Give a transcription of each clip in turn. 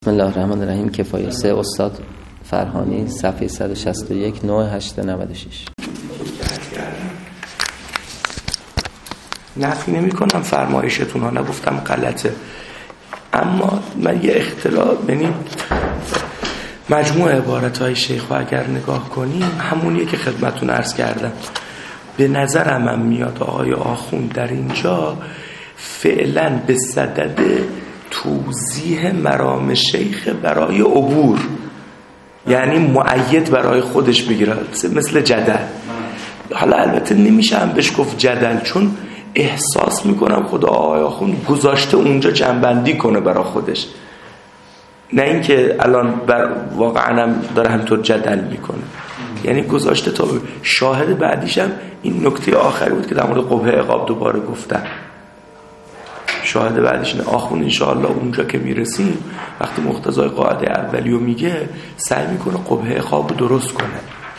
بسم الله الرحمن الرحیم. کفایه 3 استاد فرهانی، صفحه 161 9896. نفی نمی کنم فرمایشتون ها، نگفتم غلطه، اما من یه اختلاف، یعنی مجموع عبارتهای شیخ رو اگر نگاه کنیم همونیه که خدمتون عرض کردم. به نظرم هم میاد آقای آخوند در اینجا فعلا به صدد توضیح مرام شیخ برای عبور، یعنی مؤید برای خودش بگیره، مثل جدل. حالا البته نمیشه هم بهش گفت جدل، چون احساس میکنم خدا آقای آخوند گذاشته اونجا جنبندی کنه برای خودش، نه اینکه الان واقعا هم داره همینطور جدل میکنه، یعنی گذاشته تا شاهد بعدیش هم این نکته آخری بود که در مورد قبح عقاب دوباره گفتم. شاهد بعدش اینه آخوند انشاءالله اونجا که میرسیم وقتی مقتضای قاعده اولیو میگه سعی میکنه قبح عقاب رو درست کنه،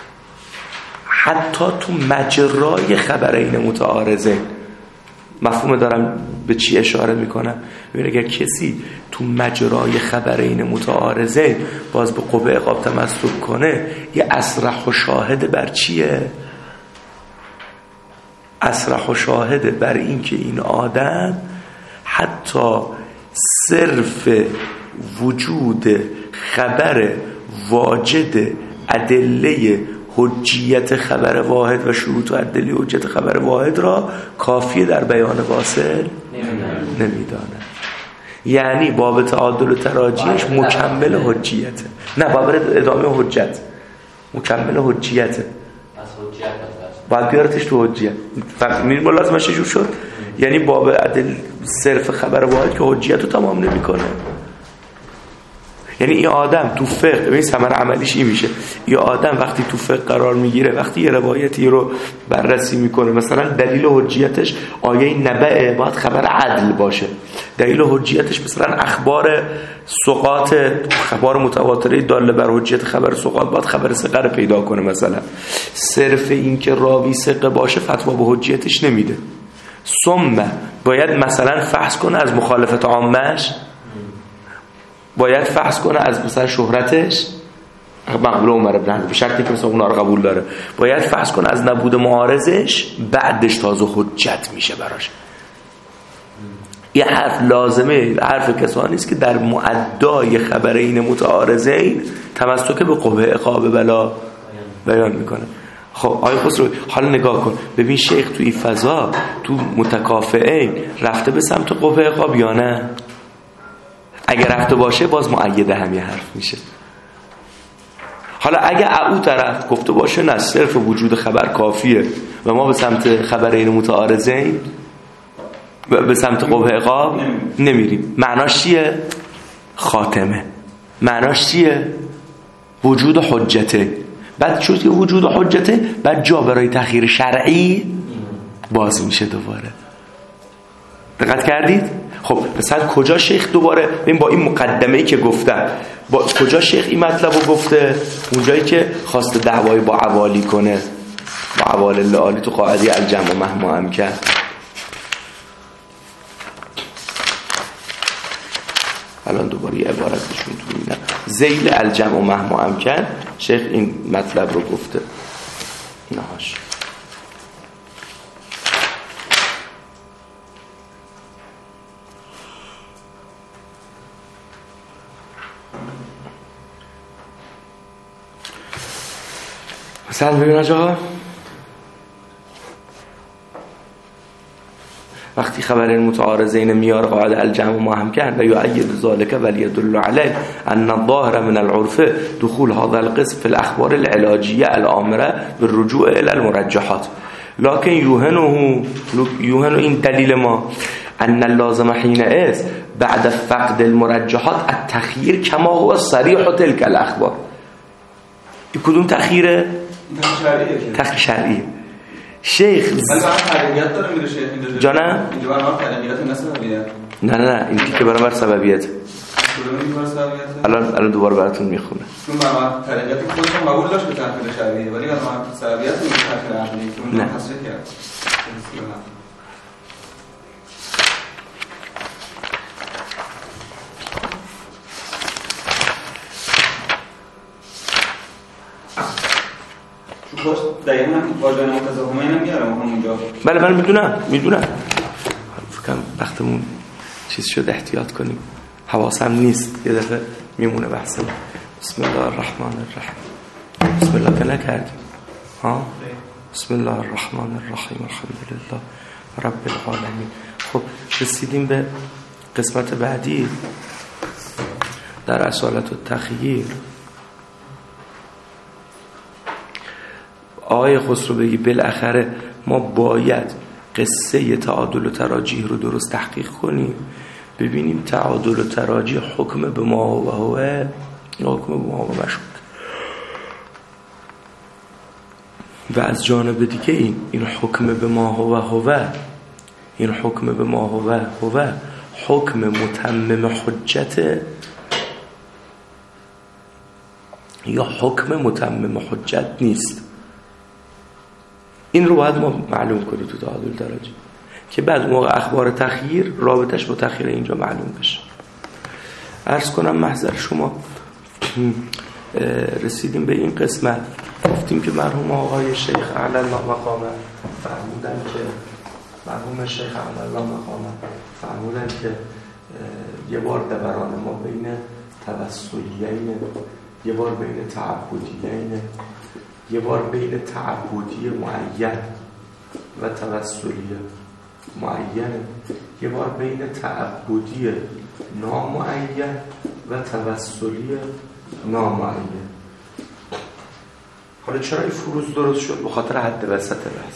حتی تو مجرای خبرین متعارضه. مفهوم دارم به چی اشاره میکنم؟ ببین اگر کسی تو مجرای خبرین متعارضه باز به قبح عقاب تمسک کنه، یه اصرح و شاهد بر چیه؟ اصرح و شاهد بر این که این آدم حتی صرف وجود خبر واجد ادله حجیت خبر واحد و شروط و ادله حجیت خبر واحد را کافیه در بیان واصل نمیدانه. یعنی باب تعادل و تراجیحش مکمل حجیته، نه باب ادامه حجت مکمل حجیته، باید بیارتش تو حجیت. میریم لازم چه جور شد؟ یعنی باب عدل صرف خبر واحد که حجیت رو تمام نمی کنه. یعنی این آدم تو فقه، ببین ثمره عملیش این میشه، این آدم وقتی تو فقه قرار میگیره، وقتی یه روایتی رو بررسی میکنه، مثلا دلیل حجیتش آیه نبأ باید خبر عدل باشه، دلیل حجیتش مثلا اخبار ثقات، خبر متواتره داله بر حجیت خبر ثقات باید خبر ثقه رو پیدا کنه. مثلا صرف این که راوی ثقه باشه فتوا به حجیتش نمیده. ثم باید مثلا فحص کنه از مخالفت عامش، باید فحص کنه از مثلا شهرتش مقبول عمر بن حنبل، به شرطی که مثلا اونا رو قبول داره، باید فحص کنه از نبود معارضش، بعدش تازه حجت میشه براش. یه حرف لازمه، حرف کسانی است که در معدای خبرین متعارضین تمسک به قبح عقاب بلا بیان میکنه. خب آقای خسرو حالا نگاه کن، ببین شیخ تو این فضا تو متکافئین رفته به سمت قبح عقاب یا نه؟ اگر رفته باشه باز مؤیده هم یه حرف میشه. حالا اگه او طرف گفته باشه نه صرف وجود خبر کافیه و ما به سمت خبرین متعارضین به سمت قبح عقاب نمیریم، معناش چیه؟ خاتمه. معناش چیه؟ وجود حجته. بعد شد که وجود حجته، بعد جا برای تأخیر شرعی باز میشه دوباره. دقت کردید؟ خب مثلا کجا شیخ دوباره ببین با این مقدمه‌ای که گفتم، با کجا شیخ این مطلب رو گفته؟ اونجایی که خواسته دعوای با عوالی کنه، با عوال العالی تو قاعده الجمع مهما امکن. الان دوباره یه عبارت بهشون تو میدم، ذیل الجمع مهما امکن شیخ این مطلب رو گفته. نهاش مثلا ببین آجا، وقتی خبرین متعارضین میار قاعده الجمع ما هم کن و یؤید ذلك ولیدل علیه ان الظاهر من العرف دخول هذا القسم في الاخبار العلاجیه الامره بالرجوع الى المرجحات، لكن یوهن این دلیل ما ان اللازم حینئذ بعد فقد المرجحات التخییر کما هو صریح تلك الاخبار. این کدوم تخییره؟ تخییر شرعیه. شیخ تقریبیت داره میره شیخ اینجا جانم؟ اینجا برام تقریبیت نسبیه. نه این که برام بر سببیت. الان دوباره براتون میخونه. چون برام تقریبیت خودم قبول داشت به تحقیق شرعی، ولی برام سببیت رو تحقیق عقلی چون حسرت کرد. خوش دقیقاً واژه متضاهمه نمیارم همونجا. بله من میدونم فکرم وقتمون چیز شد احتیاط کنیم، حواسم نیست یه دفعه میمونه بحثم. بسم الله الرحمن الرحیم. بسم الله که نکردیم ها؟ بسم الله الرحمن الرحیم الحمدلله رب العالمین. خب رسیدیم به قسمت بعدی در اصالت و تخییر. آقای خسروبگی بالاخره ما باید قصه تعادل و تراجیح رو درست تحقیق کنیم، ببینیم تعادل و تراجیح حکم به ما و هو حکم به ما و مشهود، و از جانب دیگه این حکم به ما و هو، این حکم به ما و هو حکم متمم حجت یا حکم متمم حجت نیست. این رو باید ما معلوم کنیم تو تعادل تراجیح که بعد موقع اخبار تخییر رابطش با تخییر اینجا معلوم بشه. عرض کنم محضر شما رسیدیم به این قسمت، گفتیم که مرحوم آقای شیخ اعلی المقام فرمودن که مرحوم شیخ اعلی المقام فرمودن که یه بار دوران ما بین توسلیین، یه بار بین تعبدیین، یه بار بین تعبدی معین و توسلی معین، یه بار بین تعبدی نامعین و توسلی نامعین. حالا چرا این فروز درست شد؟ به خاطر حد وسط بحث.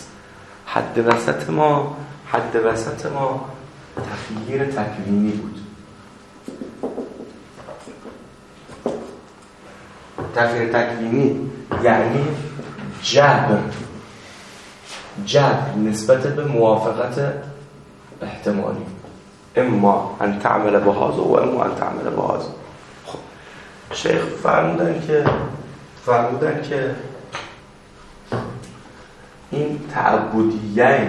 حد وسط ما تخییر تکوینی بود. تخییر تکوینی یعنی جبر نسبت به موافقت احتمالی، اما ان تعمل بهذا و اما ان تعمل بهذا. خب شیخ فرمودن که این تعبدیین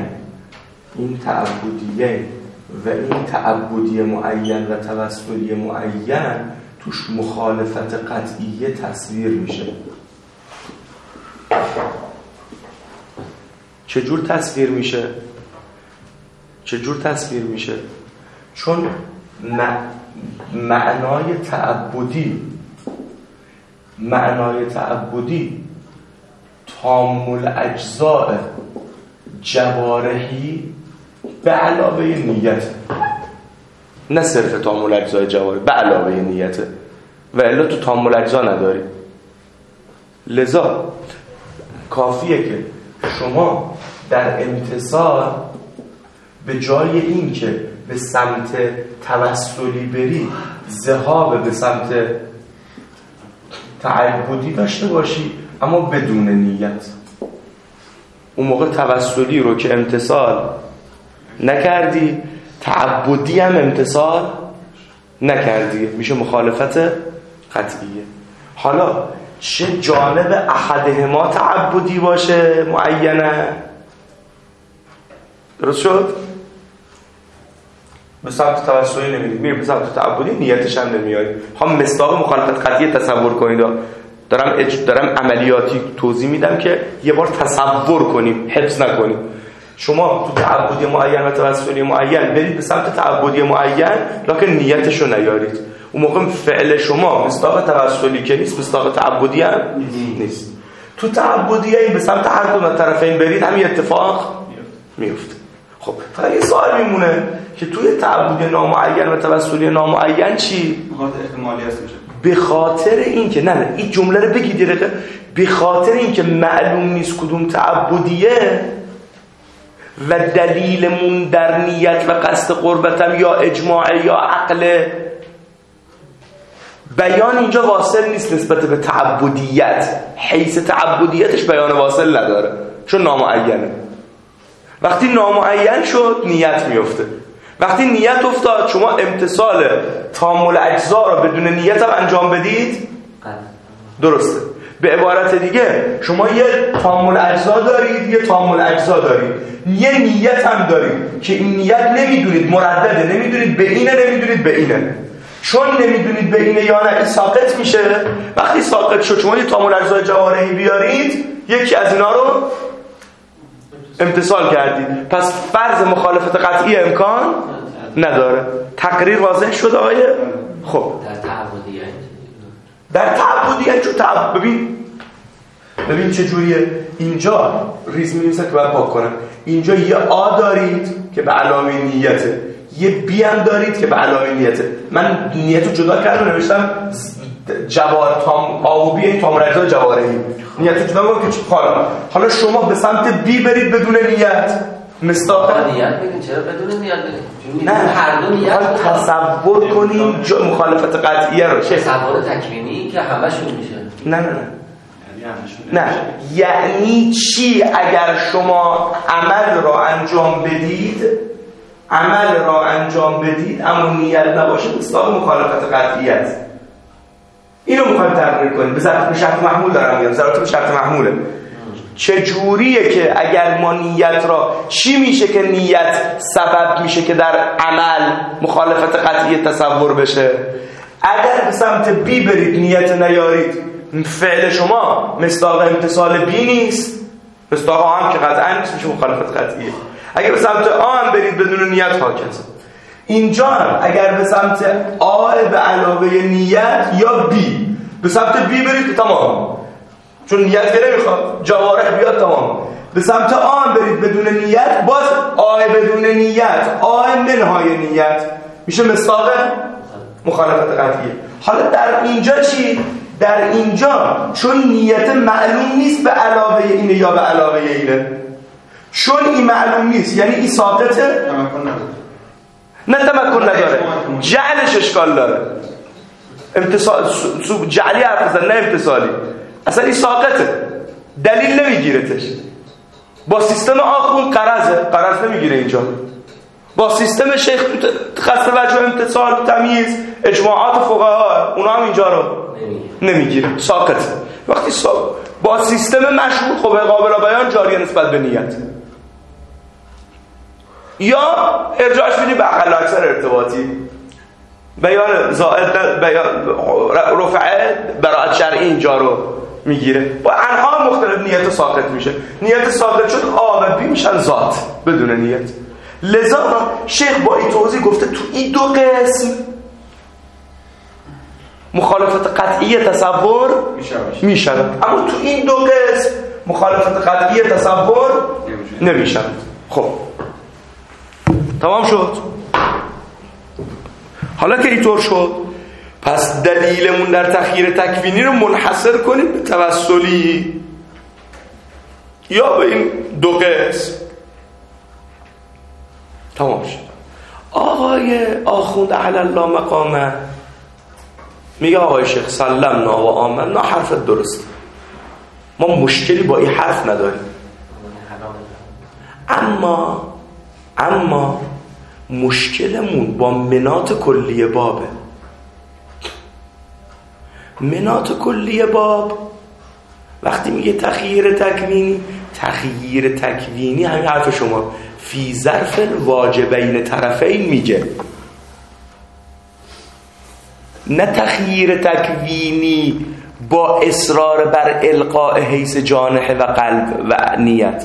و این تعبدی معین و توسلی معین توش مخالفت قطعیه تصویر میشه. چجور تصویر میشه؟ چون معنای تعبدی تامل اجزاء جوارحی به علاوه نیت، نه صرف تامل اجزاء جوارحی به علاوه نیت، و الا تو تامل اجزا نداری. لذا کافیه که شما در امتصال به جای این که به سمت توسلی بری ذهاب به سمت تعبدی داشته باشی، اما بدون نیت. اون موقع توسلی رو که امتصال نکردی، تعبدی هم امتصال نکردی، میشه مخالفت قطعیه. حالا چه جانب احدهما تعبدی باشه معینه، درست شد؟ به سمت توسلی نمیری، میری به سمت تعبدی، نیتش هم نمیاری. هم مصداق مخالفت قطعیه تصور کنید. دارم عملیاتی توضیح میدم که یه بار تصور کنیم، حفظ نکنیم. شما تو تعبدی معین و توسلی معین برید به سمت تعبدی معین، لکن نیتشو نیارید. اون موقع فعل شما مصداق توسلی که نیست، مصداق تعبدی هم نیست. تو تعبدی به سمت هر دو طرفین برید، همین اتفاق میفته. خب فقط یه سوال میمونه که توی تعبدی نامعین و توسلی نامعین چی؟ بخاطر احتمالی هست میشه. به خاطر این که نه این جمله رو بگید دقیقه، به خاطر این که معلوم نیست کدوم تعبدیه و دلیلمون در نیت و قصد قربتم یا اجماع یا عقل، بیان اینجا واصل نیست نسبت به تعبدیت، حیث تعبدیتش بیان واصل نداره چون نامعینه. وقتی نامعین شد نیت میفته. وقتی نیت افتاد شما امتصال تامل اجزا رو بدون نیت هم انجام بدید درسته. به عبارت دیگه شما یه تامل اجزا دارید، یه تامل اجزا دارید، یه نیت هم دارید که این نیت نمیدونید مردده، نمیدونید به اینه، نمیدونید به اینه. چون نمیدونید به اینه یا نه، این ساقط میشه. وقتی ساقط شد شما یه تامل اجزای جوارحی بیارید، یکی از اینا رو امتثال کردید، پس فرض مخالفت قطعی امکان نداره. تقریر واضح شد آیه؟ خب در تعبدیت چون ببین چه جوریه. اینجا ریز می‌نویسه که باید پاک کنم. اینجا یه آ دارید که به علاوه نیته، یه بی هم دارید که به علاوه نیته. من نیتو جدا کردم نوشتم جوار تام آ و بی تام رجا جوارهی. نیتو جدا کنم که حالا شما به سمت بی برید بدون نیت. مصداق نیت بگین چرا بدون نیت برید؟ نه هر دو نیت تصور کنیم مخالفت قطعیه رو. تصور تکوینی که همشون میشه. نه یعنی چی؟ اگر شما عمل را انجام بدید اما نیت نباشه مصداق مخالفت قطعی است. اینو میخوایم تقریر کنیم. به شرط محمول دارم میگم، ضرورت به شرط محموله. چه جوریه که اگر ما نیت را، چی میشه که نیت سبب میشه که در عمل مخالفت قطعی تصور بشه؟ اگر به سمت بی برید نیت نیارید، فعل شما مصداق امتصال بی نیست، مصداق آ هم که قطعا نیست، میشه مخالفت قطعیه. اگر به سمت آ هم برید بدون نیت هاکذا. اینجا هم اگر به سمت آ به علاوه نیت یا بی، به سمت بی برید تمام، چون نیت که نمیخواد جوارح بیاد تمام. به سمت آ هم برید بدون نیت، باز آ بدون نیت، آ منهای نیت میشه مصداق مخالفت قطعیه. حالا در اینجا چی؟ در اینجا چون نیت معلوم نیست به علاوه اینه یا به علاوه اینه، چون این معلوم نیست یعنی این ساقطه، نه تمکن نداره، جعلش اشکال داره. امتصال جعلی حرف بزن، نه امتصالی. اصلا این ساقطه، دلیل نمیگیرتش. با سیستم آخون قرض نمیگیره اینجا. با سیستم شیخ خسته وجه امتصال تمیز اجماعات فقها اونا هم اینجا رو نمیگیره، ساقط. وقتی با سیستم مشهور خب قابل بیان جاری نسبت به نیت، یا ارجاعش میدی به اقل اکثر ارتباطی، بیان زائد بیان رفعه براعت شرعی اینجا رو میگیره. با انها مختلف نیت ساقط میشه. نیت ساقط شد آ و بی میشن ذات بدون نیت. لذا شیخ با این توضیح گفته تو این دو قسم مخالفت قطعی تصور میشن، اما تو این دو قسم مخالفت قطعی تصور نمیشن. خب تمام شد. حالا که اینطور شد، پس دلیلمون در تخییر تکوینی رو منحصر کنیم به توسلی یا به این دو قسم. تمام شد. آقای آخوند اهل الله مقامه میگه آقای شیخ سلمنا و آمنا حرفت درست، ما مشکلی با این حرف نداریم، اما مشکلمون با منات کلیه بابه. منات کلیه باب وقتی میگه تخییر تکوینی همین حرف شما فی ظرف الواجبین طرفین میگه، نه تخییر تکوینی با اصرار بر القاء حیث جانحه و قلب و نیت.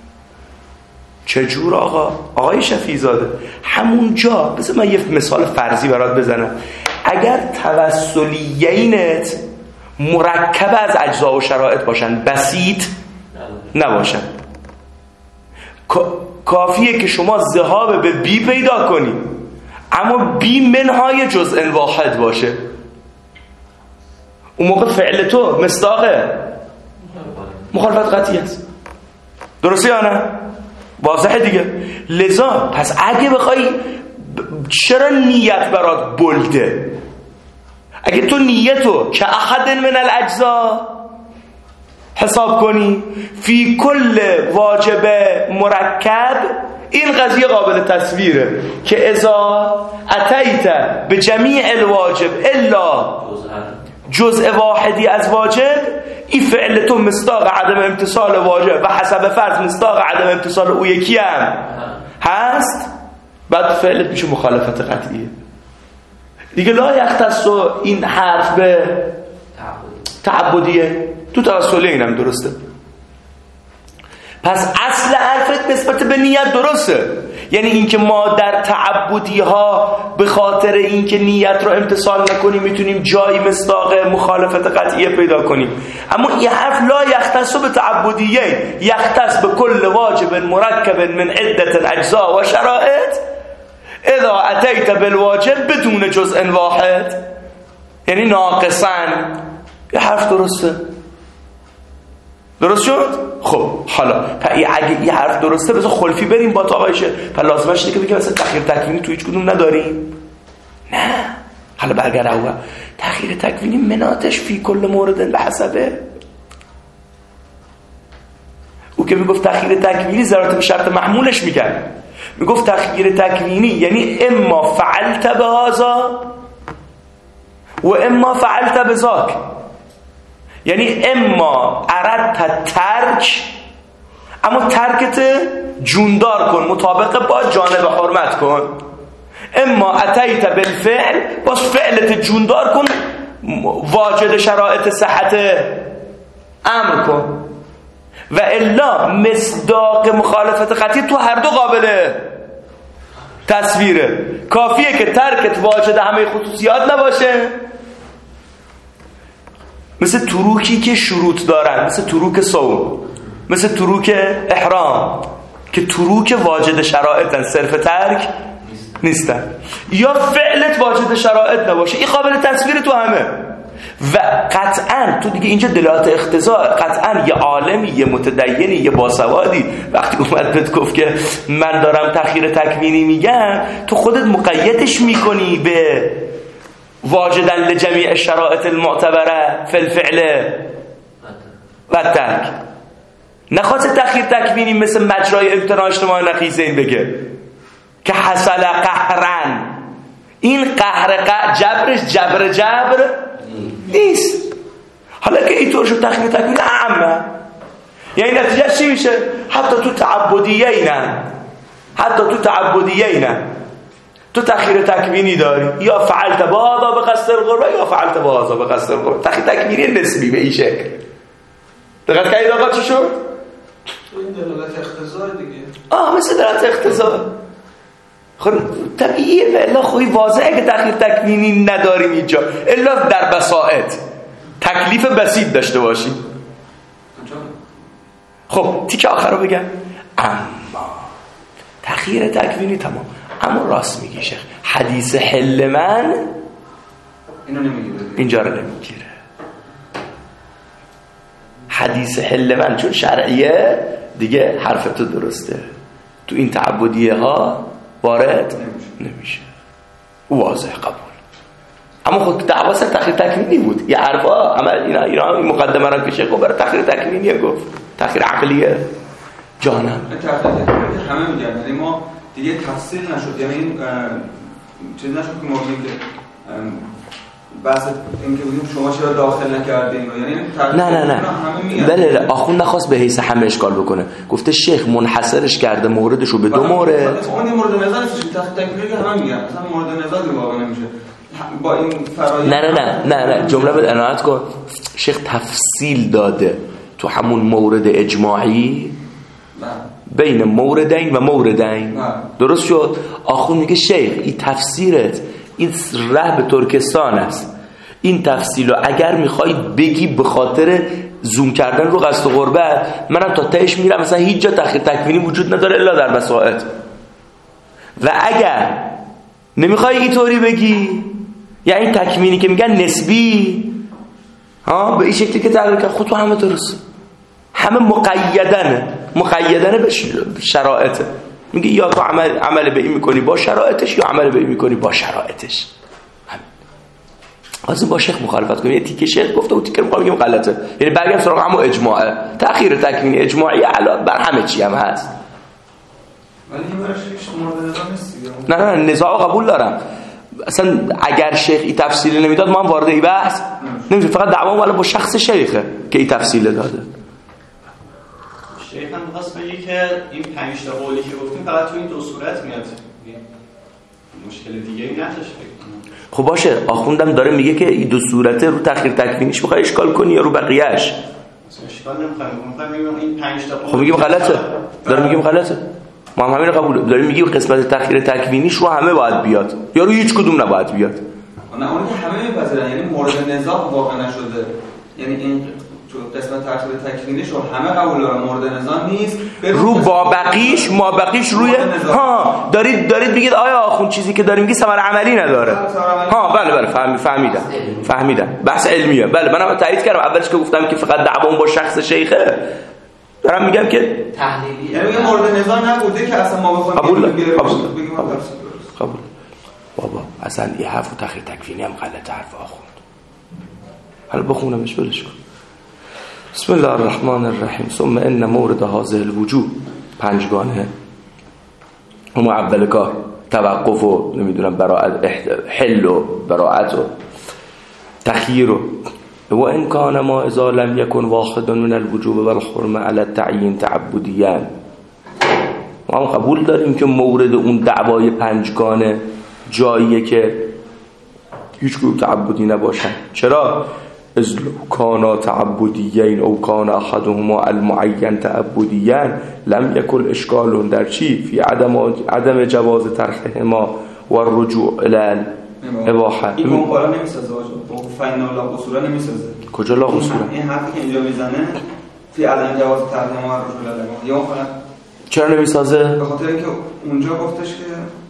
چجور آقای شفیع زاده؟ همونجا بذار من یه مثال فرضی برات بزنم. اگر توسلیینت مرکب از اجزا و شرایط باشن، بسیط نباشن، کافیه که شما ذهاب به بی پیدا کنی اما بی منهای جزء واحد باشه، اون موقع فعل تو مصداق مخالفت قطعی است. درسته یا نه؟ واضحه دیگه. لذا پس اگه بخوای چرا نیت برات بلده؟ اگه تو نیتو که احد من الاجزا حساب کنی فی کل واجب مرکب، این قضیه قابل تصویره که اذا اتیت به جمیع الواجب الا جزء واحدی از واجب، این فعل تو مصداق عدم امتصال واجب و حسب فرض مصداق عدم امتصال او یکی هم هست، بعد فعلت میشه مخالفت قطعیه دیگه. لا یختص این حرف به تعبدیه، تو توسلی اینم درسته. پس اصل حرفت نسبت به نیت درسته. یعنی اینکه ما در تعبدی ها به خاطر اینکه نیت رو امتثال نکنیم میتونیم جایی مصداق مخالفت قطعیه پیدا کنیم، اما این حرف لا یختص به تعبدیه، یختص به کل واجب مرکب من عدة اجزاء و شرائط اذا اتیت بالواجب بدون جزء واحد، یعنی ناقصاً. یه حرف درسته؟ درست شد؟ خب حالا اگه یه حرف درسته بذار خلفی بریم با آقایشه، پس لازمش اینه که بگیم مثلا تأخیر تکوینی تو هیچ کدوم نداریم. نه حالا برگر اول تأخیر تکوینی مناتش فی کل مورد به حسبه. او که میگفت تأخیر تکوینی ضرورت به شرط محمولش میگن، میگفت تأخیر تکوینی یعنی اما فعلت بهذا و اما فعلت بذاک، یعنی اما اردت ترک اما ترکت جوندار کن، مطابق با جانب حرمت کن. اما اتیت بالفعل باز فعلت جوندار کن، واجد شرایط صحت امر کن. و الا مصداق مخالفت قطعی تو هر دو قابل تصویره. کافیه که ترکت واجد همه خصوصیات نباشه، مثل تروکی که شروط دارن، مثل تروک صوم، مثل تروک احرام که تروک واجد شرایطن، صرف ترک نیستن. یا فعلت واجد شرایط نباشه، این قابل تصویر تو همه. و قطعا تو دیگه اینجا دلالت اقتضا، قطعا یه عالمی، یه متدینی، یه باسوادی وقتی اومد بهت گفت که من دارم تأخیر تکوینی میگم، تو خودت مقیدش میکنی به واجدن لجمیع شرائط المعتبره فی الفعل و ترک. نخواست تأخیر تکوینی مثل مجرای امتناع اجتماع نقیضین بگه که حصل قهرن. این قهر جبرش جبر نیست. حالا که اینطور شد تأخیر تکوینی عامه، یعنی نتیجه چی میشه؟ حتی تو تعبدیه نه تو تأخیر تکوینی داری، یا فعلت بهذا به قصد القربه یا فعلت بهذا به قصد القربه. تأخیر تکوینی نسبی به این شکل. دقت کردید آقا چی شد؟ این دلالت اقتضا دیگه. مثل دلالت اقتضا. خب طبیعیه، الا خوی واضحه که تأخیر تکوینی نداریم اینجا، الا در بساطت تکلیف بسیط داشته باشیم. خب تیکه آخر رو بگم. اما تأخیر تکوینی تمام، اما راست میگی شیخ، حدیث حل من اینو نمیگیره، اینجا رو نمیگیره. حدیث حل من چون شرعیه دیگه حرف تو درسته، تو این تعبدیه ها وارد نمیشه. واضح قبول. اما خود دعوا سر تأخیر تکوینی بود. یه حرفا عمل اینا این مقدمه را که شیخ برای تأخیر تکوینیه گفت، تأخیر عقلیه. جانم تأخیر تکوینی همه میگن، یعنی ما دیگه تفصیل نشد، یعنی این چیز نشد که ما بگیم که بحث این که بگیم شما چرا داخل نکردین، یعنی نه بله آخوند نخواست به حیث همه اشکال بکنه، گفته شیخ منحصرش کرده موردشو به دو مورد. اون مورد نظر نیست، تأخیر تکوینی همه میگن، اصلا مورد نظر واقعا نمیشه با این فرآیند. نه جمله به عنایت کن. شیخ تفصیل داده تو همون مورد اجماعی بین موردین و موردین. درست شد؟ آخون میگه شیخ این تفسیرت این ره به ترکستان است، این تفصیل رو اگر میخوای بگی به خاطر زوم کردن رو قصد و قربت، منم تا تهش میرم مثلا هیچ جا تأخیر تکوینی وجود نداره الا در بساطت. و اگر نمیخوای اینطوری بگی، یعنی تکوینی که میگن نسبی به این شکلی که تغییر کرد، خود تو همه درست، همه مقیدنه به شرایطه. میگه یا تو عمل به این میکنی با شرایطش یا عمل به این میکنی با شرایطش. از با شیخ مخالفت کنیم. یه تیکه شیخ گفته و تیکه میگیم غلطه، یعنی برگم سراغ همون اجماعه. تأخیر تکوینی اجماعی علاوه بر همه چی هم هست. ولی این برش هیچ مورد نظر نیست. نه نزاع قبول دارم. اصلا اگر شیخ این تفصیل نمیداد ما هم وارد این بحث نمیشه. فقط دعوام ولی با شخص شیخه که این تفصیل داده. شیخ هم می‌خواست بگه که این 5 تا قولی که گفتیم فقط تو این دو صورت میاد، مشکل دیگه ای نداشت. خب باشه، آخوندم داره میگه که این دو صورته رو تأخیر تکوینیش بخوای اشکال کنی یا رو بقیه‌اش. اشکال نمی‌خوام این 5 تا خب میگیم غلطه، داریم میگیم غلطه، ما هم همین رو قبول داریم، میگیم قسمت تأخیر تکوینیش رو همه باید بیاد یا رو هیچ کدوم نباید بیاد. نه اون که همه میپذیرن، یعنی مورد نزاع واقع نشده، یعنی این قسمت تأخیر تکوینیش رو همه قبول دارن، مورد نزاع نیست. رو ما بقیش روی ها دارید میگید آیا آخوند چیزی که داریم میگی ثمره عملی نداره. ها بله فهمیدم بحث علمیه. بله منم تایید کردم اولش که گفتم که فقط دعوام با شخص شیخه، دارم میگم که تحلیلی، یعنی مورد نزاع نبوده که اصلا ما بخوایم بگیم قبول. بابا اصلا این حرف و تأخیر تکوینی هم غلط حرف آخوند. حالا بخونمش ولش کن. بسم الله الرحمن الرحیم. ثم ان مورد هذه الوجوب، پنجگانه، هم اول کار توقف و نمیدونم براءت، حل و براءت و تخییر و ان کان ما اذا لم يكن واحد من الوجوب والحرمه على التعیین تعبدیا. ما هم قبول داریم که مورد اون دعوای پنجگانه جاییه که هیچ گروه تعبدی نباشن. چرا؟ از کانا تعبدیین او کان احدهما المعین تعبدیین لم یکن اشکال در چی؟ فی عدم جواز ترکهما و الرجوع الی الاباحه. این مقاله نمیسازه با فین لا قصور نمیسازه. کجا لا قصور؟ این حرفی که اینجا میزنه فی عدم جواز ترکهما و الرجوع الی الاباحه، یا مثلا چرا نمیسازه؟ به خاطر اینکه اونجا گفتش که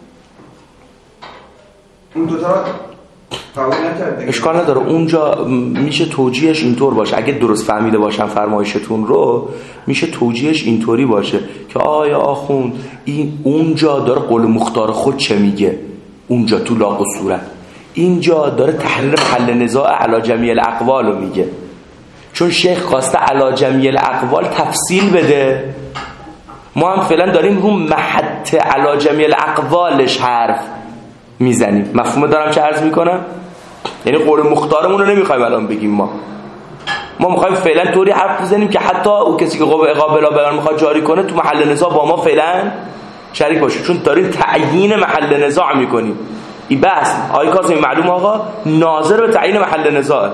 اون دو تا اشکال نداره. اونجا میشه توجیهش اینطور باشه، اگه درست فهمیده باشم فرمایشتون رو، میشه توجیهش اینطوری باشه که آیا آخوند این اونجا داره قول مختار خود چه میگه، اونجا تو لا قصورت، اینجا داره تحریر محل نزاع علی جمیع الاقوال رو میگه، چون شیخ خواسته علی جمیع الاقوال تفصیل بده، ما هم فعلا داریم رو محط علی جمیع الاقوالش حرف میزنیم. مفهوم دارم چه عرض میکنم؟ یعنی قول مختارمون رو نمیخوایم الان بگیم، ما میخوایم فعلا طوری حرف بزنیم که حتی او کسی که قابل بیان میخواد جاری کنه تو محل نزاع با ما فعلا شریک باشه، چون داریم تعیین محل نزاع میکنیم. این بحث آقای کاظمی معلوم آقا ناظر به تعیین محل نزاع،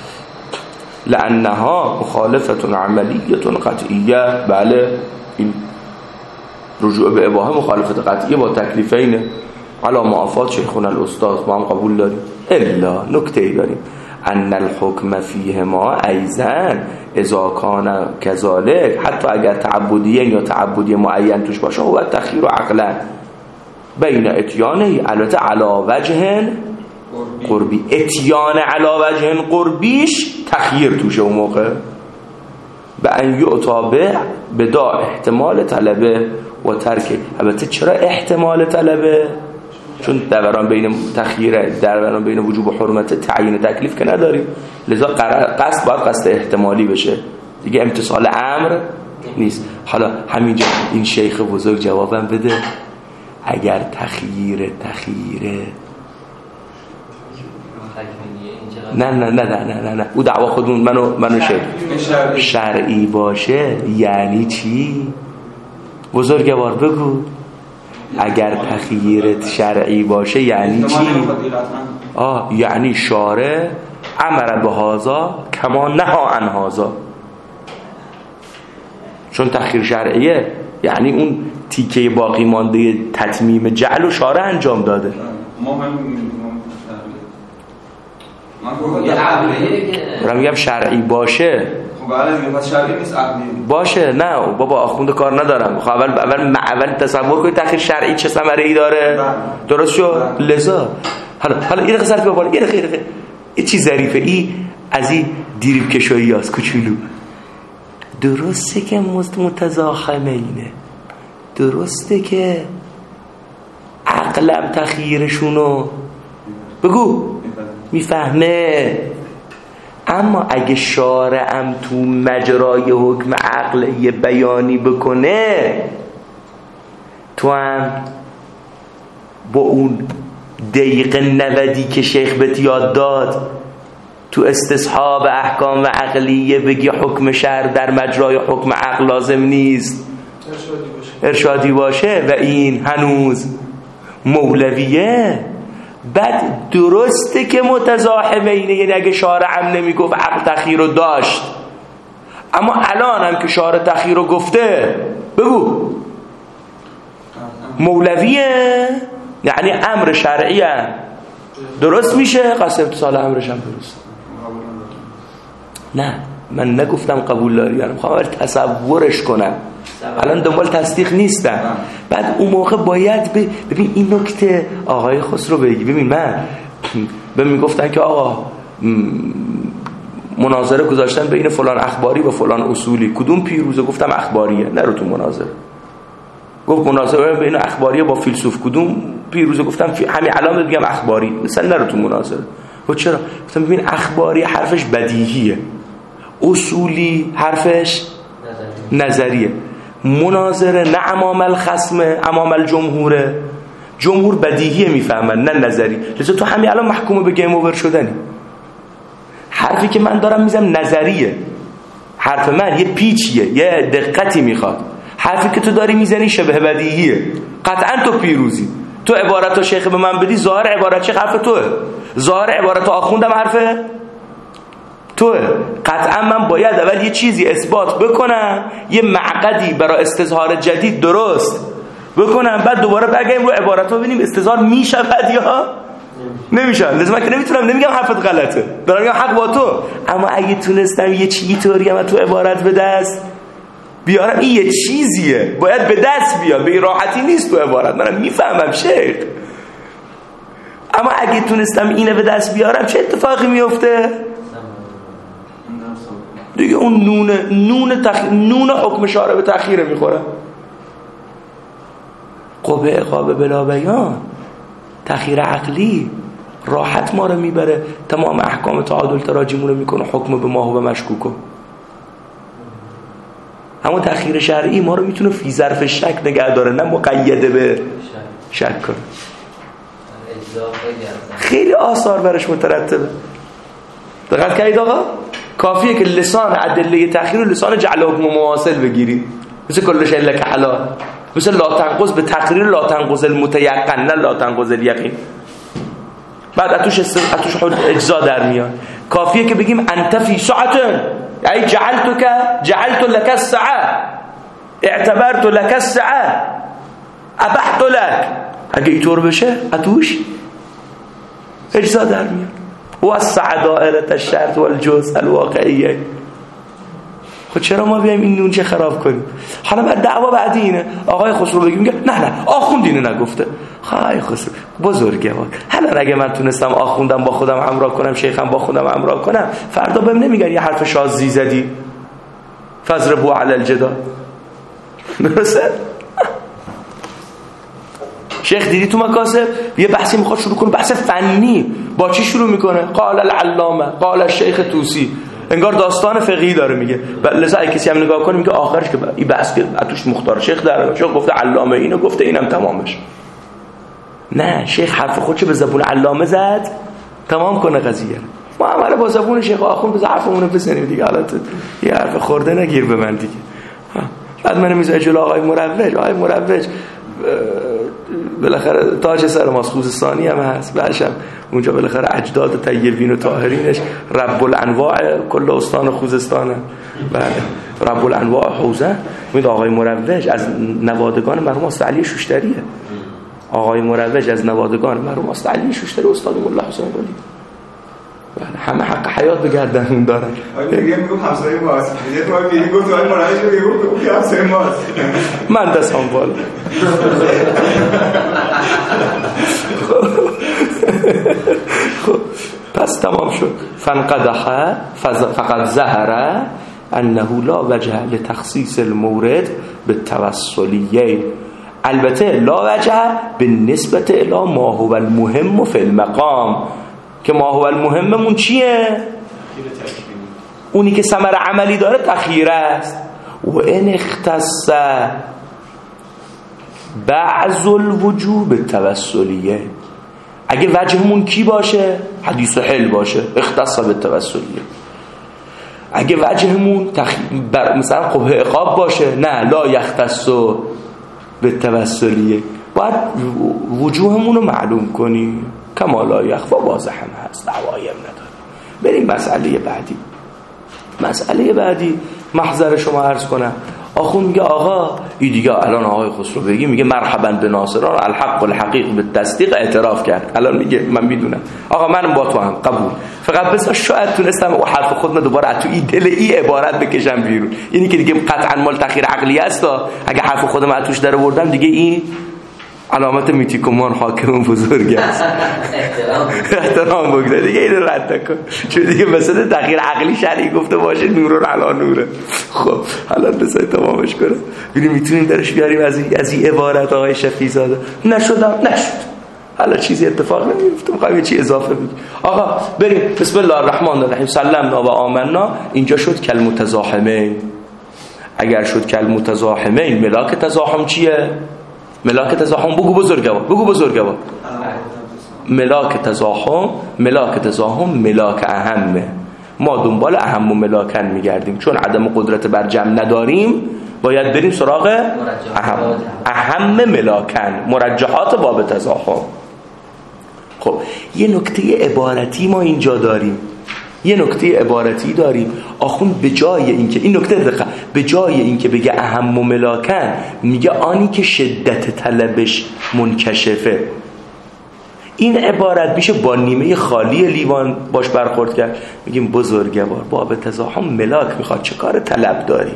لانها مخالفه عملیه قطعیه. بله این رجوع به اباحه مخالفت قطعیه با تکلیفینه علی معافات شیخون الاستاد، ما هم قبول داریم. الا نکته‌ای داریم، ان الحکم فیهما ایضا اذا کان کذالک، حتی اگر تعبدیه یا تعبدی معین توش باشه و تخییر و عقلا بین اتیانه، البته علی وجه قربی، اتیان علی وجه قربیش تخییر توشه اون موقع، به ان یعتابه بدا احتمال طلبه و ترک. البته چرا احتمال طلبه؟ چون دوران بین تخییر، دوران بین وجوب و حرمت تعیین تکلیف که نداریم، لذا قصد باید قصد احتمالی بشه دیگه، امتصال امر نیست. حالا همینجا این شیخ بزرگ جوابم بده، اگر تخییر نه او دعوا خودمون منو شرعی باشه یعنی چی؟ بزرگوار بگو. اگر تخییرت شرعی باشه یعنی چی؟ یعنی شارع امر به هذا کما نهی عن هذا، چون تخییر شرعیه یعنی اون تیکه باقی مانده تتمیم جعل و شارع انجام داده. من میگم شرعی باشه. خب الان پس شرعی نیست عقلی باشه. نه بابا آخوند کار ندارم. خب اول تصور کنید تخییر شرعی چه ثمره‌ای داره. درست شد؟ لذا حالا یه دقیقه صرف بپاره، یه دقیقه این چی ظریفه، این از این دیریب کشایی هست کوچولو. درسته که متزاحمه اینه، درسته که عقلم تخییرشونو بگو میفهمه، اما اگه شارعم تو مجرای حکم عقل یه بیانی بکنه، تو هم با اون دقیقه 90 که شیخ بهت یاد داد تو استصحاب احکام و عقلیه بگی حکم شرع در مجرای حکم عقل لازم نیست، ارشادی باشه و این هنوز مولویه. بعد درسته که متزاحمه اینه، یعنی اگه شارع هم نمیگفت عقل تخییر رو داشت، اما الان هم که شارع تأخیر رو گفته، بگو مولویه، یعنی امر شرعیه درست میشه، قصد امتصال امرش هم درست. نه من نگفتم قبول داری، من میخوام تصورش کنم، الان دنبال تصدیق نیستم. بعد اون موقع باید ببین این نکته آقای خسرو بگی. ببین من به میگفتن که آقا مناظره گذاشتن بین فلان اخباری و فلان اصولی، کدوم پیروزه؟ گفتم اخباریه. نرو تو مناظره. گفت مناظره بین اخباریه با فیلسوف، کدوم پیروزه؟ گفتم همین الان میگم اخباری. مثلا نرو تو مناظره. و چرا؟ گفتم ببین اخباری حرفش بدیهیه، اصولی حرفش نظریه. مناظره نه امام الخصم، امام الجمهوره. جمهور بدیهیه میفهمن نه نظری. لذا تو همین الان محکوم به گیم اوور شدنی. حرفی که من دارم میزنم نظریه، حرف من یه پیچیه، یه دقتی میخواد. حرفی که تو داری میزنی شبه بدیهیه، قطعا تو پیروزی. تو عبارت شیخ به من بدی، ظاهر عبارت شیخ حرف توه، ظاهر عبارت آخوندم حرف توه. قطعا من باید اول یه چیزی اثبات بکنم، یه معقدی برای استظهار جدید درست بکنم، بعد دوباره بگیم رو عبارت رو ببینیم استظهار میشود یا نمیشه. لازم که نمیگم حرفت غلطه، دارم میگم حق با تو. اما اگه تونستم یه چیزی طوری هم تو عبارت به دست بیارم، این یه چیزیه باید به دست بیاد، به راحتی نیست تو عبارت. منم میفهمم شیخ، اما اگه تونستم اینه به دست بیارم چه اتفاقی میفته؟ دیگه اون نون حکم شارع به تأخیر میخوره. قبه اقابه بلا بیان، تأخیر عقلی راحت ما رو میبره، تمام احکام تعادل تراجیمون رو میکنه، حکم به ماه و به مشکوکو. اما تأخیر شرعی ما رو میتونه فی ظرف شک نگه داره، نه مقیده به شک کنه. خیلی آثار برش مترتبه. دقت کردید آقا؟ کافیه که لسان ادله تأخیر و لسان جعل حکم مواصل بگیرید، مثل کل شیء لک حلال، مثل لا تنقض به تقریر لا تنقض المتیقن، نه لا تنقض الیقین. بعد اتوش اجزا در میاد. کافیه که بگیم انت فی سعة، یعنی جعلت لك السعة، اعتبرت لك السعة، ابحت لك. اگه اینطور بشه اتوش اجزا در میاد. وسع دائره الشرط والجزء الواقعیه. خب چرا ما بیایم این نون چه خراب کنیم؟ حالا بعد دعوا بعدی اینه آقای خسرو بگیم میگه نه آخوند اینو نگفته. خای خسرو بزرگه بود. حالا اگه من تونستم آخوندم با خودم همراه کنم، شیخم با خودم همراه کنم، فردا بهم نمیگن یه حرف شاذی زدی فضربوا علی الجدال. درسته؟ شیخ دیدی تو مکاسب یه بحثی میخواد شروع کنه، بحث فنی. با چی شروع میکنه؟ قال العلامه، قال الشیخ طوسی، انگار داستان فقهی داره میگه. لذا اگه کسی هم نگاه کنه میگه آخرش که این بحث که اتوش مختار شیخ داره، شیخ گفته علامه اینو گفته، اینم تمامش. نه، شیخ حرف خودشو به زبون علامه زد تمام کنه قضیه. ما عمل با زبون شیخ آخوند بز حرفمون رو بزنیم دیگه. حالا یه حرف خورده نگیر به من دیگه. بعد من میذارم جلو آقای مروج بالاخره تاج سر ماست، خوزستانی هم هست، بعدش هم اونجا بالاخره اجداد طیبین و طاهرینش رب الانواع کل استان خوزستانه. بعد رب الانواع حوزه. میگه آقای مروج از نوادگان مرحوم استاد علی شوشتریه. آقای مروج از نوادگان مرحوم استاد علی شوشتری، استاد مولا حسین ولی. همه حق حیات به گردن دارن. میگه همسایه ماست. یه تو میگه گفت آقای مروج میگه گفت همسایه ماست. من دستم بالا. خب پس تمام شد. فانقدح فقط ظهر انه لا وجه لتخصیص المورد بالتوسلیه. البته لا وجه بالنسبه الی ما هو المهم فی المقام، که ما هو المهممون چیه؟ اونی که ثمر عملی داره تأخیر است. و ان اختص بعض الوجوب التوسلیه، اگه وجهمون کی باشه؟ حدیث حل باشه، اختص بالتوسلیه. اگه وجهمون مثلا قبح عقاب باشه، نه لا یختص بالتوسلیه. باید وجوهمون رو معلوم کنیم. کما لا یخفا واضح هم هست، دعوایم نداره. بریم مسئله بعدی. مسئله بعدی محضر شما عرض کنم. آخوند میگه آقا این دیگه الان آقای خسرو بگی میگه مرحبا به ناصران الحق والحقیق به تصدیق اعتراف کرد. الان میگه من میدونم آقا من با تو هم قبول، فقط بس شاید تونستم او حرف خودم دوباره از تو این دل ای عبارت بکشم بیرون. اینی که دیگه قطعا مال تخییر عقلی است، اگه حرف خودم از توش در آوردم دیگه این علامت میتیکومان حاکم بزرگ است. احترام بگذار دیگه اینو رد کن، چون دیگه مثلا تغییر عقلی شرعی گفته باشه نورون علی نوره. خب حالا بذار تمامش کنم ببینیم میتونیم درش بیاریم از این عبارت آقای شفیع زاده. نشد حالا چیزی اتفاق نمیفته، میخوایم یه چی اضافه بگیم. آقا بریم بسم الله الرحمن الرحیم سلمنا و آمنا. اینجا شد کلمتزاحمین. اگر شد کلمتزاحمین ملاک تزاحم چیه؟ ملاک تزاحم بگو بزرگوار ملاک تزاحم ملاک اهمه. ما دنبال اهم و ملاکن میگردیم، چون عدم قدرت بر جمع نداریم باید بریم سراغ اهم ملاکن، مرجحات باب تزاحم. خب یه نکته عبارتی ما اینجا داریم، آخوند به جای اینکه این نکته دقیقه به جای اینکه بگه اهم و ملاکن میگه آنی که شدت طلبش منکشفه. این عبارت میشه با نیمه خالی لیوان باش برخورد کرد. میگیم بزرگوار باب تزاحم ملاک میخواد، چه کار طلب داری؟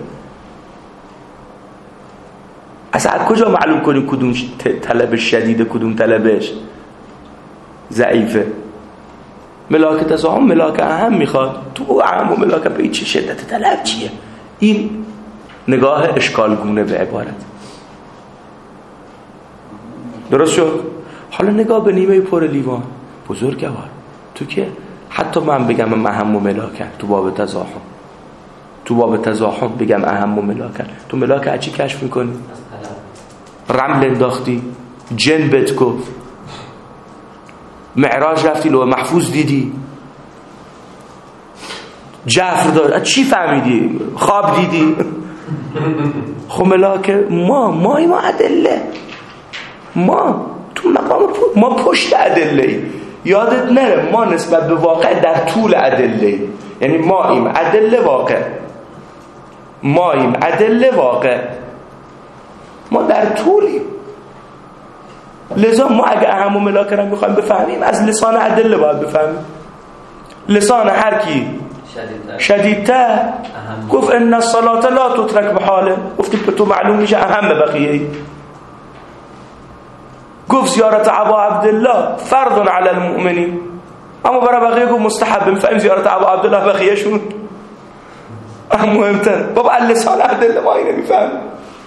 اصلا از کجا معلوم کنیم کدوم طلبش شدیده کدوم طلبش ضعیفه؟ ملاک تزاحم ملاک اهم میخواد، تو اهم و ملاک به چه شدت طلب چیه؟ این نگاه اشکالگونه به عبارت. درست شد؟ حالا نگاه به نیمه پر لیوان. بزرگوار تو که حتی من بگم اهم و ملاکن تو باب تزاحم بگم اهم و ملاکن، تو ملاک از چی کشف میکنی؟ رمل انداختی، جن بهت گفت، معراج رفتی لوح محفوظ دیدی، جفر داد، چی فهمیدی؟ خواب دیدی؟ خب ملاک ما ادله، ما تو مقام ما پشت ادله. یادت نره ما نسبت به واقع در طول ادله، یعنی ما ایم ادله واقع، ما در طولیم. لذا ما اگه اهم و ملاک را میخوایم بفهمیم از لسان ادله باید بفهمیم. لسان هر کی شدیدتر گفت ان الصلاه لا تترک بحاله، گفتی به تو معلوم میشه اهم بقیه. گفت زیارت ابا عبدالله فرض علی المؤمنین، اما برای بقیه گفت مستحب. میفهمیم زیارت ابا عبدالله بقیهشون مهمتر. بابا لسان ادله ما اینو میفهمیم.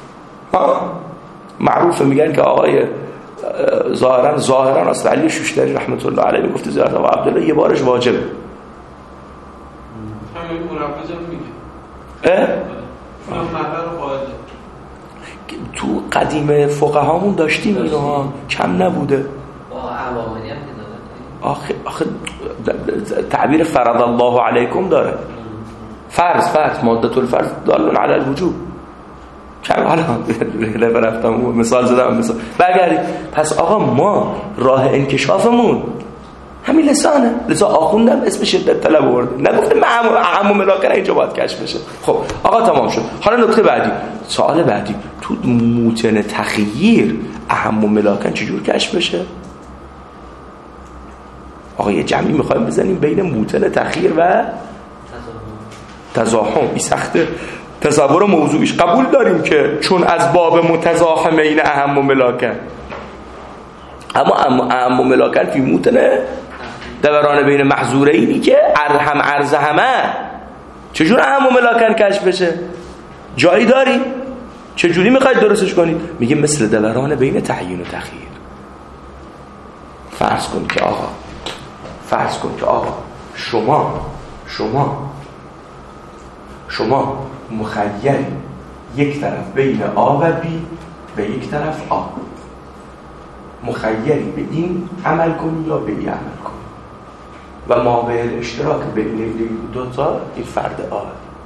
معروفه میگن که آقای ظاهرا اصل علی شوشتری رحمت الله علیه میگفت زیارت ابا عبدالله یه بارش واجبه. همین مرافضه میگه تو قدیم فقهامون داشتیم اینها، کم نبوده. عواملی هم که دادن. آخه تعبیر فرض الله علیکم داره. فرض مادة الفرض دال علی الوجوب. کم حالا رفتم مثال زدم برگردیم. پس آقا ما راه انکشافمون همین لسانه. لذا آخوندم اسم شدت طلب آورده، نگفتم اهم و ملاکن اینجا باید کشف بشه. خب آقا تمام شد. حالا نکته بعدی، سوال بعدی، تو موتن تخییر اهم و ملاکن چجور کشف بشه؟ آقا یه جمعی میخوایم بزنیم بین موتن تخییر و تزاحم. این سخته. تصور موضوعیش قبول داریم که چون از باب متزاحمین اهم و ملاکن، اما اهم و ملاکن فی موتن دوران بین محظورینی که هم عرض همه. چجور اهم و ملاکن کشف بشه؟ جایی داری؟ چجوری میخواید درستش کنید؟ میگه مثل دوران بین تعیین و تخییر. فرض کن که آقا شما مخیری یک طرف بین آ و بی و یک طرف آ، مخیری به این عمل کنی یا به این عمل کنی و مابع الاشتراک بین این دوتا این فرد آ.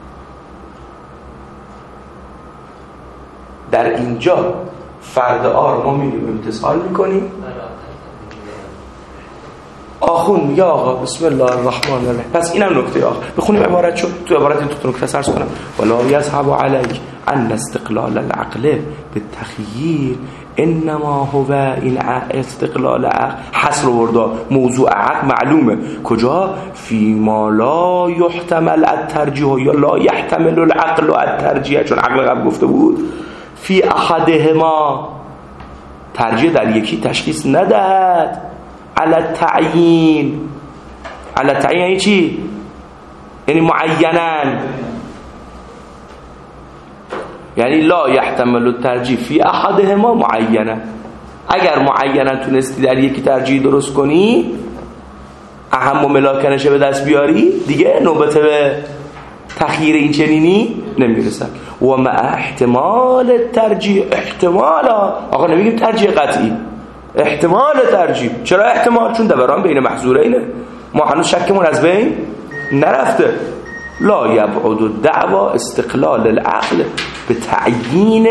در اینجا فرد آ رو ما میریم امتصال میکنیم، آخوند میگه آقا بسم الله الرحمن الرحیم. پس اینم نکته آخر. بخونیم عبارت شو. تو عبارت این تو نکته سرس کنم. ولا یذهب علیک ان استقلال العقل بالتخییر انما هو این استقلال عقل حصر وردا موضوع عقل معلومه کجا فی ما لا یحتمل الترجیح یا لا یحتمل العقل الترجیح، چون عقل قبل گفته بود فی احدهما ترجیح در یکی تشخیص ندهد علی التعیین. علی التعیین یعنی چی؟ یعنی معینن، یعنی لا یحتمل الترجیح فی احدهما معینن. اگر معینن تونستی در یکی ترجیح درست کنی اهم و ملاکنشه به دست بیاری دیگه نوبت به تخییر این چنینی نمیرسن. و مع احتمال ترجیح احتمال آقا نمیگیم ترجیح قطعی، احتمال ترجیح. چرا احتمال؟ چون دوران بین محظورینه، ما هنوز شکمون از بین نرفته. لا یبعد الدعوا استقلال العقل به تعیین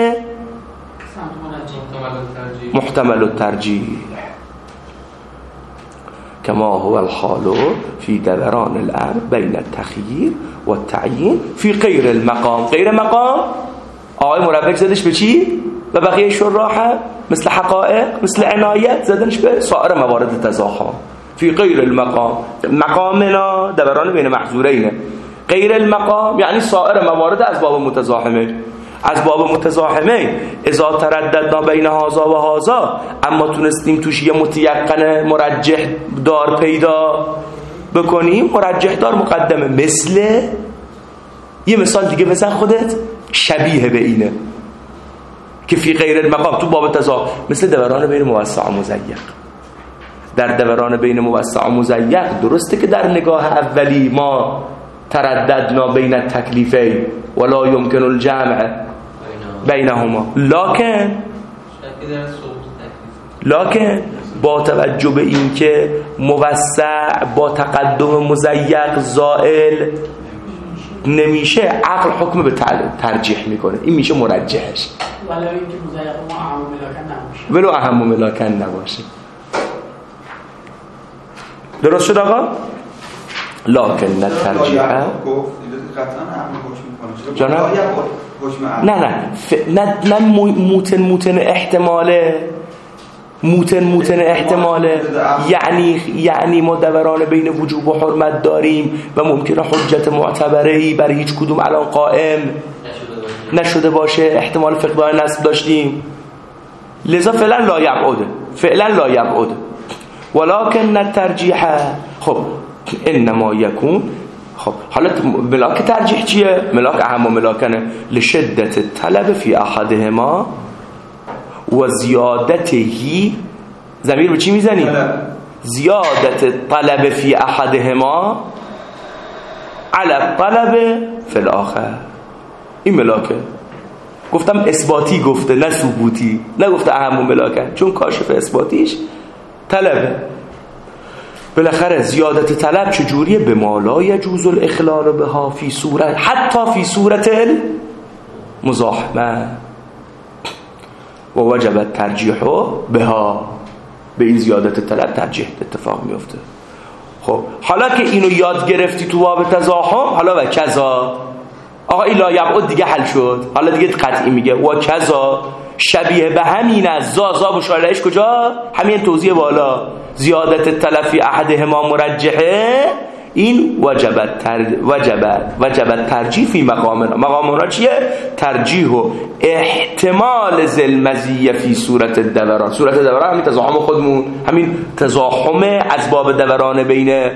محتمل الترجیح كما هو الحال في دوران الأمر بين التخيير والتعيين في غير المقام. غير مقام آقای مربک زدش به چی؟ و بقیه شراحه مثل حقائق مثل عنایت زدنش به سایر موارد تزاحم. في غير المقام، مقامنا دوران بین محظورینه. غیر المقام یعنی سایر موارد از باب متزاحمه. از باب متزاحمه اذا ترددنا بین هذا و هذا، اما تونستیم توش یه متیقن مرجح دار پیدا بکنیم. مرجح دار مقدمه. مثل یه مثال دیگه بزن خودت شبیه به اینه که فی غیر المقام تو باب تزاحم، مثل دوران بین موسع و مضیق. در دوران بین موسع و مضیق درسته که در نگاه اولی ما ترددنا بین التکلیفین ولا یمکن الجمع بینهما، لکن با توجه به این که موسع با تقدم مضیق زائل نمیشه، عقل حکم به ترجیح میکنه. این میشه مرجحش ولو اهم و ملاکن نباشه. درست شد آقا؟ لکن الترجیح جانا نه موتن احتماله یعنی ما دوران بین وجوب و حرمت داریم و ممکنه حجت معتبره‌ای برای هیچ کدوم الان قائم نشده باشه، احتمال فقدان نسب داشتیم، لذا فعلا لا یبعد ولكن الترجیح. خب انما یکون. خب حالا ملاک ترجیح چیه؟ ملاک اهم و ملاکنه لشدت الطلب فی احدهما و زیادتهی. ضمیر به چی میزنی؟ زیادت الطلب فی احدهما علی الطلب فی الاخر. این ملاکه. گفتم اثباتی گفته نه ثبوتی، نگفته اهم و ملاکه، چون کاشف اثباتیش طلبه. بالاخره زیادت طلب چجوریه؟ به ما لا یجوز الاخلال بها فی صورت، حتی فی صورت المزاحمه و وجب الترجیح بها. به این زیادت طلب ترجیح اتفاق میفته. خب حالا که اینو یاد گرفتی تو باب تزاحم، حالا و کذا آقا این لا یبعد دیگه حل شد، حالا دیگه قطعی میگه و کذا شبیه به همین از زا مشارعش کجا؟ همین توضیح بالا. زیادت تلفی احدهما مرجحه، این وجب ترجیح فی مقامنا چیه؟ ترجیح و احتمال زلمزیه فی صورت دوران. صورت دوران همین تزاحم خودمون، همین تزاحم از باب دوران بین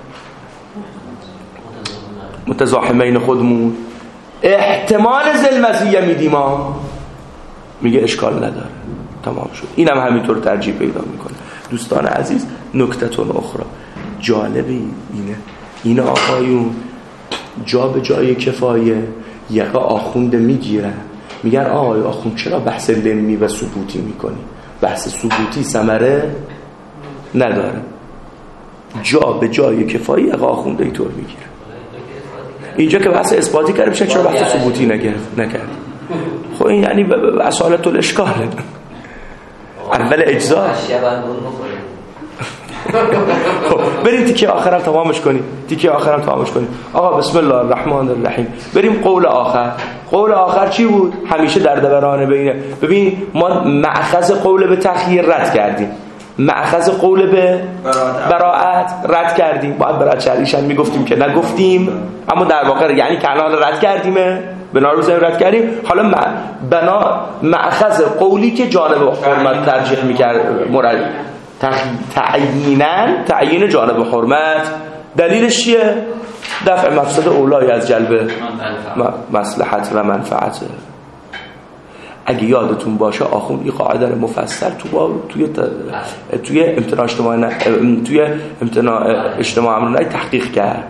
متزاحمین خودمون، احتمال زلمزیه میدیم میگه اشکال نداره، تمام شد. اینم همینطور ترجیح پیدا میکنه. دوستان عزیز نکته‌تون اخرى جالبی اینه، این آقایون جا به جای کفایه یقه آخونده میگیرن، میگن آقای آخوند چرا بحث لمی و ثبوتی میکنی؟ بحث ثبوتی ثمره نداره. جا به جای کفایه یقه آخونده اینطور میگیره. اینجا که بحث اثباتی کرده بشه چرا بحث ثبوتی نکرد؟ خب این یعنی اصالت الاشکاله. اول اجزا خب بریم تیکه آخرم تمامش کنیم. آقا بسم الله الرحمن الرحیم. بریم قول آخر. قول آخر چی بود؟ همیشه در دوران بینه. ببین ما مأخذ قول به تخییر رد کردیم، مأخذ قول به براءت رد کردیم. باید براءت شرعیش هم میگفتیم که نگفتیم، اما در واقع یعنی کنال رد کردیمه، بنا رو رد کردیم. حالا بنا مأخذ قولی که جانب حرمت ترجیح میکرد مرد تعیین جانب حرمت. دلیلش چیه؟ دفع مفسد اولای از جلب مصلحت و منفعت. اگه یادتون باشه آخوند این قاعده مفصل توی امتناع اجتماع امرنهی تحقیق کرد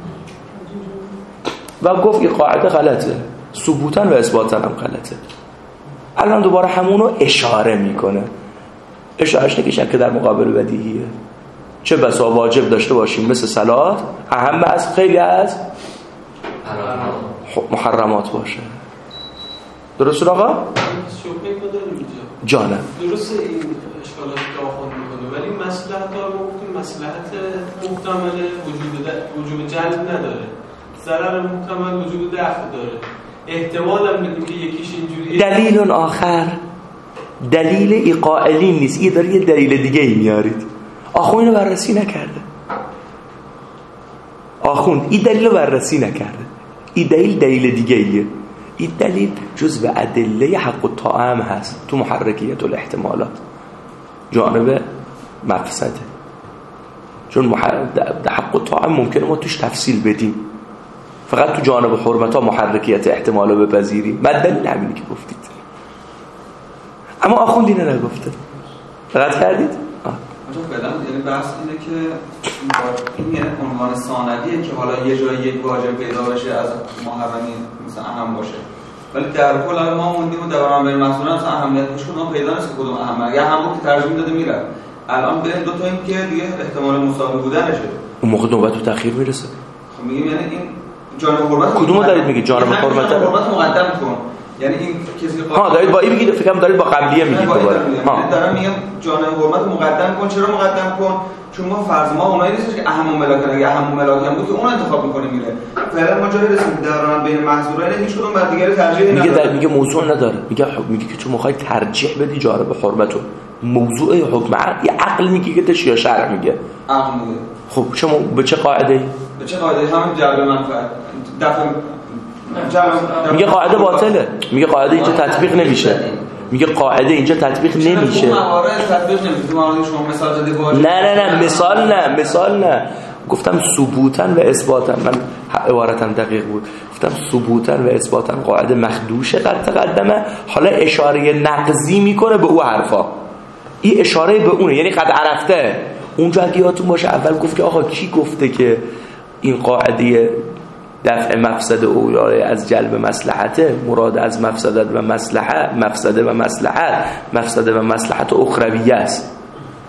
و گفت این قاعده غلطه، ثبوتاً و اثباتاً هم غلطه. الان دوباره همونو اشاره میکنه. اشارهش نکشن که در مقابل بدیهیه. چه بسا واجب داشته باشیم مثل صلات اهم از خیلی از محرمات باشه. درست آقا؟ جانم درسته این اشکالات که آخوند میکنه، ولی مصلحت ها رو گفتیم مصلحت محتمل وجوب جلب نداره، ضرر محتمل وجوب دفع داره. احتمال هم میدیم که یکیش اینجوری. دلیل آخر دلیل ایقاعلی نیست، یه داره یه دلیل دیگه ای میارید. آخوند اینو بررسی نکرده. آخوند این دلیل رو بررسی نکرده. این دلیل دیگه ایه. این دلیل جزء ادله حق الطاعم هست تو محرکیت الاحتمالات جانب مفسده. چون حق الطاعم ممکنه ما توش تفصیل بدیم، فقط تو جانب حرمت ها محرکیت احتمال رو بپذیریم. بعد دلیل همینی که گفتید، اما آخوند اینو نگفته. دقت کردید؟ یعنی بحث اینه که این یعنی عنوان ساندیه که حالا یه جایی یک واجب پیدا بشه از محرمی مثلا اهم باشه، ولی در کل ما موندیم و دوران بین مسئولان مثلا اهمیتش کدوم پیدا نیست که کدوم اهمه. یا همون که ترجمه داده میره الان به دو تا این که دیگه احتمال مساوی بودنشه، اون موقع نوبت تو تأخیر میرسه. خب میگیم یعنی این جانب حرمت کدومو دارید میگید؟ جانب حرمت مقدم کن. یعنی این کسی دارید با این میگید، فکر کنم دارید با قبلیه میگید دوباره. دارم میگم جانب حرمت مقدم کن. چرا مقدم کن؟ چون ما فرض ما اونایی نیستش که اهم ملاک، اگه اهم ملاک هم بود که اون انتخاب میکنه میره. فعلا ما جایی رسیدیم در بین محظورین هیچ کدوم بر دیگری ترجیح نداره. میگه موضوع نداره. میگه که تو میخوای ترجیح بدی جانب حرمتو. موضوع حکم عقل، عقل میگه که تش یا شرع میگه؟ عقل میگه. خب شما به چه قاعده؟ به چه قاعده؟ همین جلب منفعت. میگه قاعده باطله. میگه قاعده اینجا تطبیق نمیشه. میگه قاعده اینجا تطبیق نمیشه. مثال نه. گفتم ثبوتاً و اثباتاً. من عبارتم دقیق بود. گفتم ثبوتاً و اثباتاً قاعده مخدوشه قد تقدمه. حالا اشاره نقضی میکنه به او حرفا. این اشاره به اونه، یعنی قد عرفته. اونجا اگه یادتون باشه اول گفت که آقا کی گفته که این قاعده دفع مفسد اولای از جلب مصلحته، مراد از مفسدت و مصلحت، مفسده و مصلحت اخرویه است.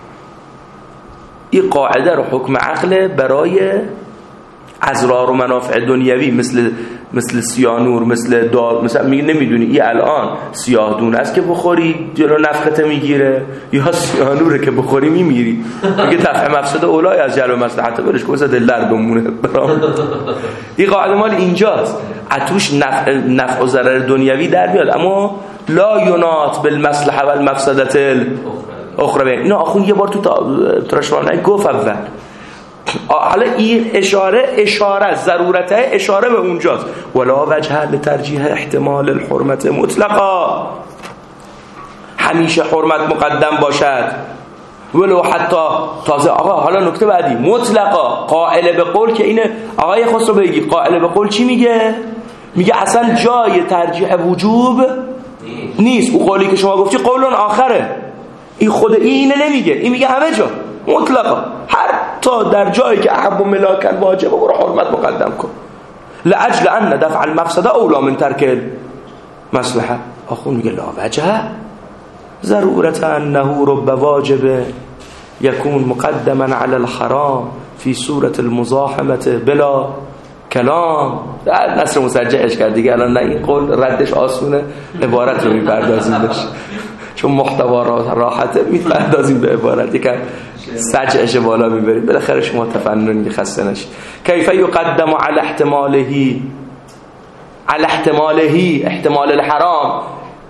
این قاعده رو حکم عقل برای اضرار و منافع دنیوی مثل سیانور، مثل دار، مثلا میگه نمیدونی این الان سیاه دون است که بخوری جلو نفخته میگیره، یا سیانوره که بخوری میمیری. میگه دفع مفسد اولای از جلب مصلحت برش که مثلا دلر بمونه. این قاعده مال اینجاست، اتوش نفع و ضرر دنیوی در میاد، اما لا ینات بالمصلحه و المفسدت الاخروی. اینو آخوند یه بار تو تراشوانه گفت اول. حالا این اشاره ضرورته اشاره به اونجاست. ولا وجه لترجیح احتمال الحرمت مطلقا، همیشه حرمت مقدم باشد ولو حتی تازه. آقا حالا نکته بعدی مطلقا، قائل به قول که اینه. آقای خسرو بگی قائل به قول چی میگه؟ میگه اصلا جای ترجیح وجوب نیست. اون قولی که شما گفتی قول آخره، این خود اینه نمیگه، این میگه همه جا مطلقا، حتی در جایی که احب ملاکن واجب برو حرمت مقدم کن. لاجل ان دفع المفسده اولا من ترک مصلحه. آخون میگه لا وجه ضرورت انه رب واجب يكون مقدما على الحرام في صورت المزاحمه بلا کلام. نصر مسجعش کرد دیگه. الان نه این قول ردش آسونه، عبارت رو میپردازیدش. چون محتوا راحته میپردازیم به عبارت یکم سجعش بالا میبریم، بالاخره شما تفننی خسته نشید. کیف یقدم علی احتماله احتمال الحرام،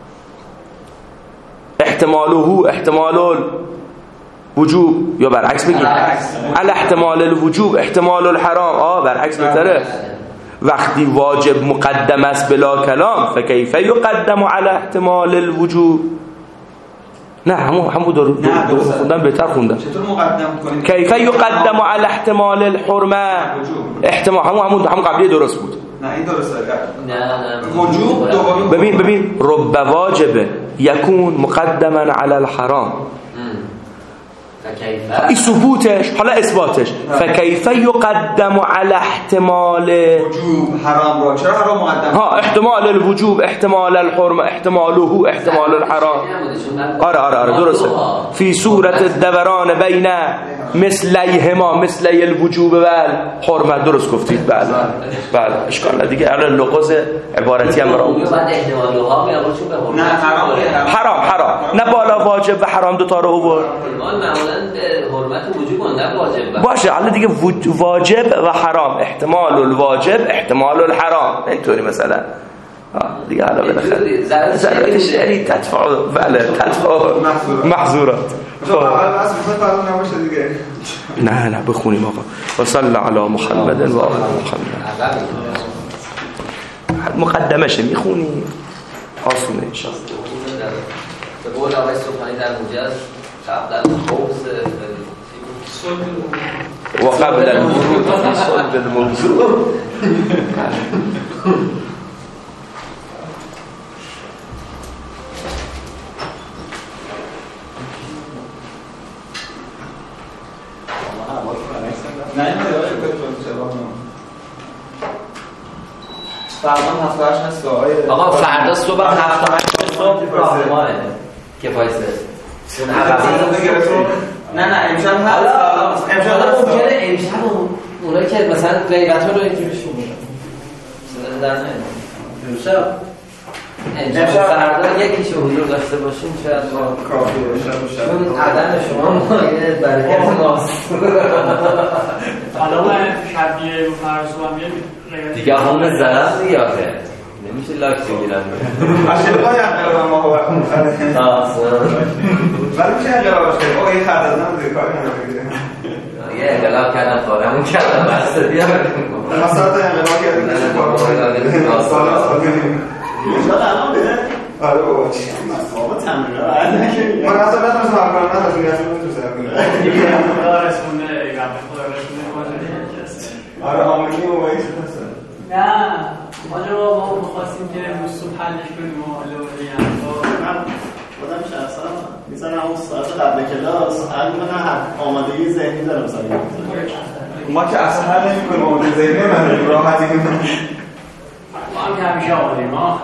احتماله احتمال الوجوب، یا برعکس بگیم علی احتمال الوجوب احتمال الحرام. برعکس بهتره. وقتی واجب مقدم است بلا کلام فکیف یقدم علی احتمال الوجوب. نه همون درست خوندم بهتر خوندم. چطور مقدم کنیم؟ کیف یقدم علی احتمال الحرمه، احتمال همون قبلی درست بود. نه این درسته. نه وجوب دومی. ببین رب واجب یکون مقدما علی الحرام. این ثبوتش، حالا اثباتش. فکیف یقدم علی احتمال وجوب حرام را چرا حرام مقدم؟ احتمال الوجوب احتمال الحرمه احتماله احتمال الحرام. آره درسته. فی صورت الدوران بین مثلیهما مثلی الوجوب و الحرمه. درست گفتید. بله اشکال نداره دیگه. الان لغز عبارتی هم برام نه حرام نه بالا واجب و حرام دو تا رو آورد. حرمت وجوب نه واجب باشه. حالا دیگه واجب و حرام، احتمال الواجب احتمال الحرام، اینطوری مثلا دیگه. حالا بالاخره ضرورتش یعنی تدفع محظورات. نه بخونیم آقا. و صلی علی محمد و آل محمد. مقدمشه میخونی آسونه ان شاء الله. به قول آقای سبحانی در موجز قبل الخبز و قبل الورود فی صلب الموضوع. آقا فردا صبح 7 تا 8 صبح راهنماه کفایت. نه امشب هست. امشب ممکنه امشب اونایی که مثلا غیبت‌ها رو اینجوری شما در امشب فردا یکیش حضور داشته باشیم شاید کافی باشه. چون عدم شما مایه برکت ماست. حالا من شبیه فرض هم دیگه همون زرم دیگه آخه نمیشه لاک بگیرم. اشتباه انقلاب ما هو ولی میشه انقلاب باشه. آقا این خط از نمیده کاری نمیده. یه انقلاب کردم کارمون کردم بسته بیارم مساعد انقلاب کردیم. آره بابا چی بابا تمرین من اصلا نمی‌تونم کار کنم. آره آمریکی موبایل هست. نه ما می‌خواستیم که صبح حلش کنیم و من خودم شخصا می‌ذارم اون ساعت قبل کلاس حل می‌کنم. آمادگی ذهنی دارم مثلا. ما که اصلا حل نمی‌کنیم. آمادگی ذهنی من راحتی می‌کنم. ما هم که همیشه آمادگیم ها.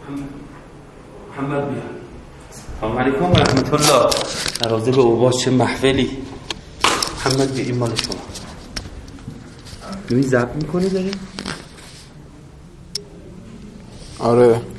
محمد بیا. سلام علیکم و رحمت الله. ترازه به اوباش چه محفلی. محمد بیا، این مال شما. ببین ضبط می‌کنی داری؟ آره.